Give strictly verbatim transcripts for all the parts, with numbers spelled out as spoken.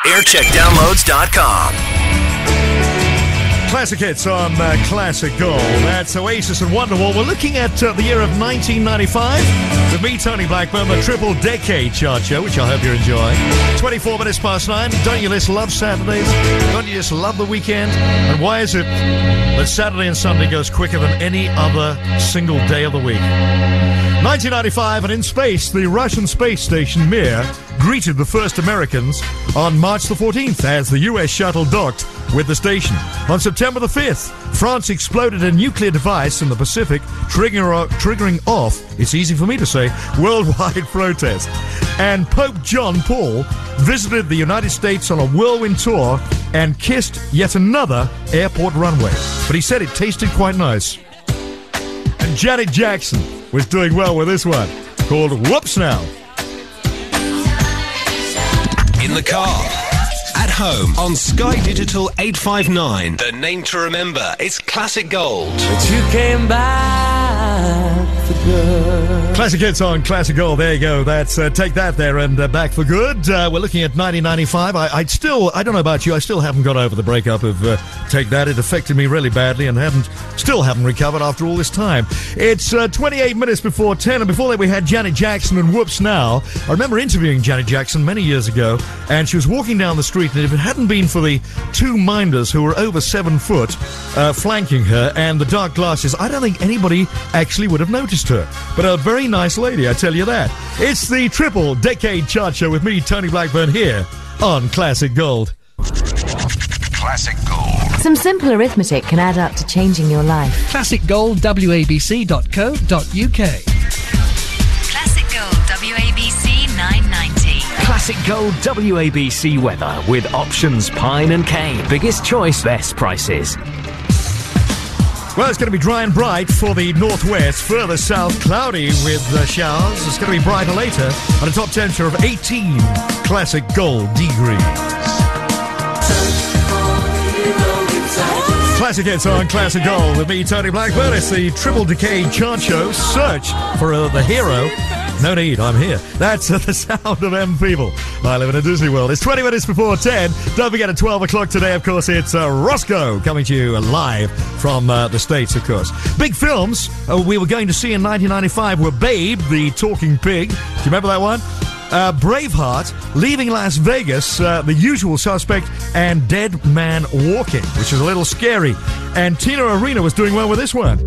aircheck downloads dot com. Classic hits on uh, Classic Gold. That's Oasis and Wonderwall. We're looking at uh, the year of nineteen ninety-five with me, Tony Blackburn, the triple decade chart show, which I hope you're enjoying. twenty-four minutes past nine. Don't you just love Saturdays? Don't you just love the weekend? And why is it that Saturday and Sunday goes quicker than any other single day of the week? nineteen ninety-five, and in space, the Russian space station Mir greeted the first Americans on March the fourteenth as the U S shuttle docked with the station. On September the fifth, France exploded a nuclear device in the Pacific, trigger, triggering off, it's easy for me to say, worldwide protest. And Pope John Paul visited the United States on a whirlwind tour and kissed yet another airport runway. But he said it tasted quite nice. And Janet Jackson was doing well with this one, called Whoops Now. In the car, at home, on Sky Digital eight five nine. The name to remember is Classic Gold. But you came back for good. Classic hits on Classic Gold. There you go. That's uh, Take That there and uh, Back for Good. Uh, we're looking at nineteen ninety-five. I, I'd still, I don't know about you, I still haven't got over the breakup of uh, Take That. It affected me really badly and haven't, still haven't recovered after all this time. It's uh, twenty-eight minutes before ten, and before that we had Janet Jackson and Whoops Now. I remember interviewing Janet Jackson many years ago, and she was walking down the street, and if it hadn't been for the two minders who were over seven foot uh, flanking her and the dark glasses, I don't think anybody actually would have noticed her. But a very nice lady, I tell you that. It's the triple decade chart show with me, Tony Blackburn, here on Classic Gold. Classic Gold. Some simple arithmetic can add up to changing your life. Classic Gold, W A B C dot co dot U K. Classic Gold, W A B C nine ninety. Classic Gold W A B C weather with options Pine and Cane. Biggest choice, best prices. Well, it's going to be dry and bright for the northwest. Further south, cloudy with uh, showers. It's going to be brighter later on a top temperature of eighteen Classic Gold degrees. Classic hits on Classic Gold with me, Tony Blackburn. It's the triple decade chart show. Search for uh, the hero. No need, I'm here. That's uh, the sound of M People. I live in a Disney World. It's twenty minutes before ten. Don't forget at twelve o'clock today, of course, it's uh, Roscoe coming to you live from uh, the States, of course. Big films uh, we were going to see in nineteen ninety-five were Babe, the Talking Pig. Do you remember that one? Uh, Braveheart, Leaving Las Vegas, uh, The Usual Suspect, and Dead Man Walking, which is a little scary. And Tina Arena was doing well with this one.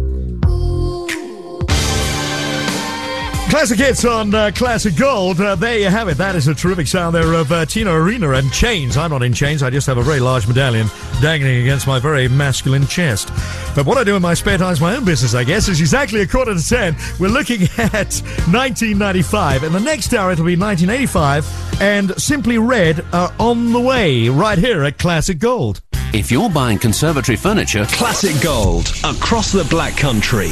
Classic hits on uh, Classic Gold. Uh, there you have it. That is a terrific sound there of uh, Tina Arena and chains. I'm not in chains. I just have a very large medallion dangling against my very masculine chest. But what I do in my spare time is my own business, I guess. It's exactly a quarter to ten. We're looking at nineteen ninety-five. In the next hour, it'll be nineteen eighty-five. And Simply Red are on the way right here at Classic Gold. If you're buying conservatory furniture, Classic Gold, across the Black Country.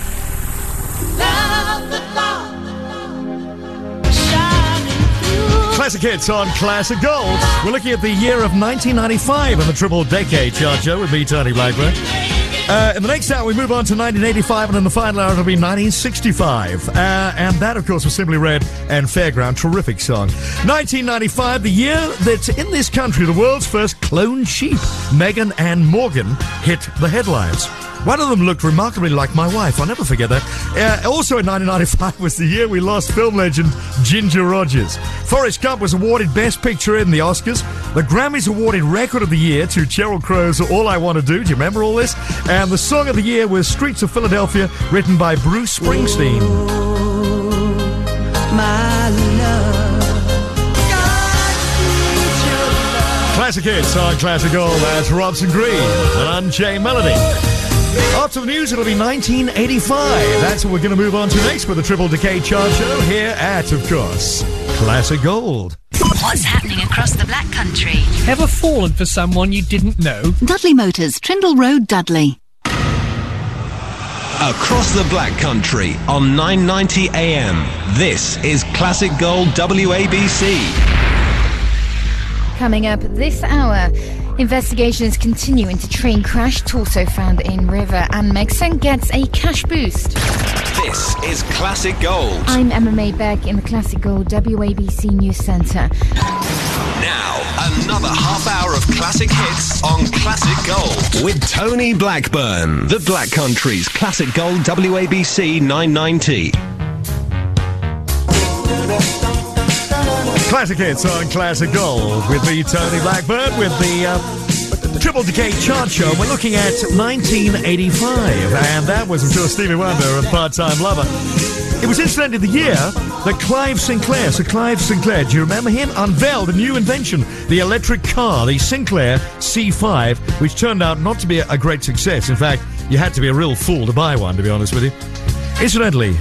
Classic hits on Classic Gold. We're looking at the year of nineteen ninety-five in the triple decade chart show with me, Tony Blackburn. Uh, in the next hour, we move on to nineteen eighty-five, and in the final hour, it'll be nineteen sixty-five. Uh, and that, of course, was Simply Red and Fairground. Terrific song. nineteen ninety-five, the year that in this country, the world's first cloned sheep, Meghan and Morgan, hit the headlines. One of them looked remarkably like my wife. I'll never forget that. Uh, also in nineteen ninety-five was the year we lost film legend Ginger Rogers. Forrest Gump was awarded Best Picture in the Oscars. The Grammys awarded Record of the Year to Sheryl Crow's All I Want to Do. Do you remember all this? And the Song of the Year was Streets of Philadelphia, written by Bruce Springsteen. My love. Classic hits on Classic Gold. That's Robson Green, an Unchained Melody. After the news, it'll be nineteen eighty-five. That's what we're going to move on to next with the Triple Decade Chart Show here at, of course, Classic Gold. What's happening across the Black Country? Ever fallen for someone you didn't know? Dudley Motors, Trindle Road, Dudley. Across the Black Country on nine ninety A M. This is Classic Gold W A B C. Coming up this hour, investigations continue into train crash, torso found in river, and Megson gets a cash boost. This is Classic Gold. I'm Emma Maybeck in the Classic Gold W A B C News Centre. Now, another classic hits on Classic Gold with Tony Blackburn. The Black Country's Classic Gold W A B C nine ninety. Classic hits on Classic Gold with me, Tony Blackburn, with the uh, Triple Decade Chart Show. We're looking at nineteen eighty-five, and that was, of course, Stevie Wonder and Part-Time Lover. It was incidentally the year that Clive Sinclair, Sir Clive Sinclair, do you remember him? Unveiled a new invention, the electric car, the Sinclair C five, which turned out not to be a great success. In fact, you had to be a real fool to buy one, to be honest with you. Incidentally,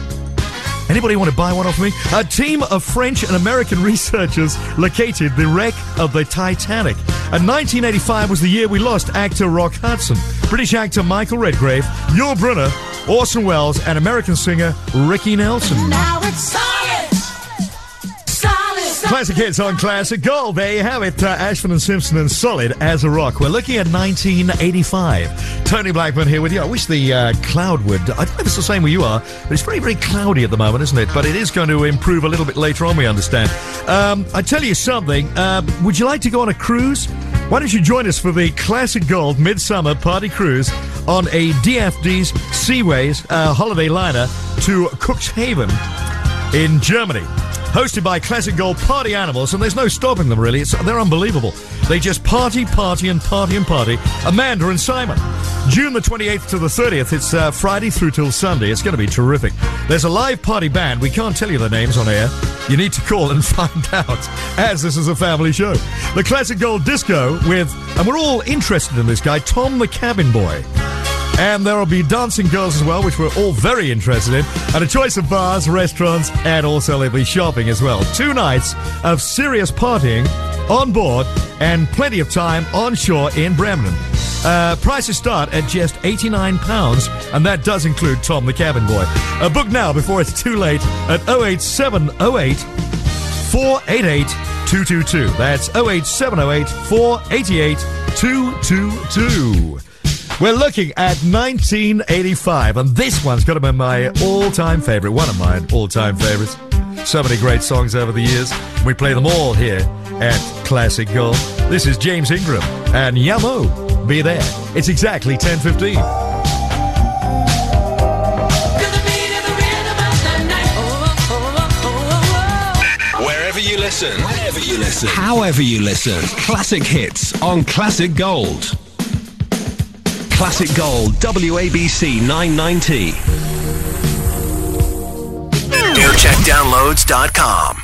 anybody want to buy one off me? A team of French and American researchers located the wreck of the Titanic. And nineteen eighty-five was the year we lost actor Rock Hudson, British actor Michael Redgrave, Yul Brynner, Orson Welles, and American singer Ricky Nelson. Now it's solid. Solid. Classic hits on Classic Gold. There you have it. Uh, Ashford and Simpson and Solid as a Rock. We're looking at nineteen eighty-five. Tony Blackburn here with you. I wish the uh, cloud would... I don't know if it's the same where you are, but it's very, very cloudy at the moment, isn't it? But it is going to improve a little bit later on, we understand. Um, I tell you something. Uh, would you like to go on a cruise? Why don't you join us for the Classic Gold Midsummer Party Cruise on a D F D's Seaways uh, holiday liner to Cuxhaven in Germany. Hosted by Classic Gold Party Animals, and there's no stopping them, really. It's, they're unbelievable. They just party, party, and party, and party. Amanda and Simon. June the twenty-eighth to the thirtieth. It's uh, Friday through till Sunday. It's going to be terrific. There's a live party band. We can't tell you the names on air. You need to call and find out, as this is a family show. The Classic Gold Disco with, and we're all interested in this guy, Tom the Cabin Boy. And there will be dancing girls as well, which we're all very interested in. And a choice of bars, restaurants, and also there'll be shopping as well. Two nights of serious partying on board and plenty of time on shore in Bremen. Uh, prices start at just eighty-nine pounds, and that does include Tom the Cabin Boy. Uh, book now before it's too late at oh eight seven oh eight, four eight eight, two two two. That's oh eight seven oh eight, four eight eight, two two two. We're looking at nineteen eighty-five, and this one's got to be my all-time favourite, one of my all-time favourites. So many great songs over the years. We play them all here at Classic Gold. This is James Ingram and Yamo. Be there. It's exactly ten fifteen. Wherever you listen, wherever you listen, however you listen, Classic Hits on Classic Gold. Classic Gold, W A B C nine ninety. air check downloads dot com